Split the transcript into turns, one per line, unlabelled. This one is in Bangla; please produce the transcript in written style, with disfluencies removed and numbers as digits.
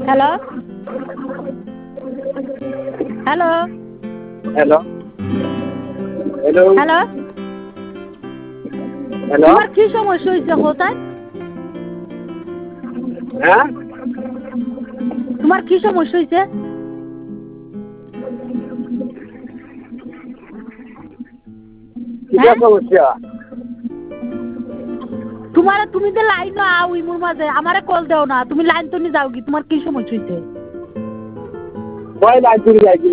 Hello hello
hello hello
hello
hello
তোমার কি সমস্যা হয়েছে কোথায়?
হ্যাঁ
তোমার কি সমস্যা হয়েছে?
কিটা সমস্যা?
তোমার তুমি তো লাইন আও ইমুর মাঝে আমারে কল দেও না, তুমি লাইন তো নি যাও কি? তোমার কি সমস্যা হয়েছে?
কয় লাইন চুরি যাই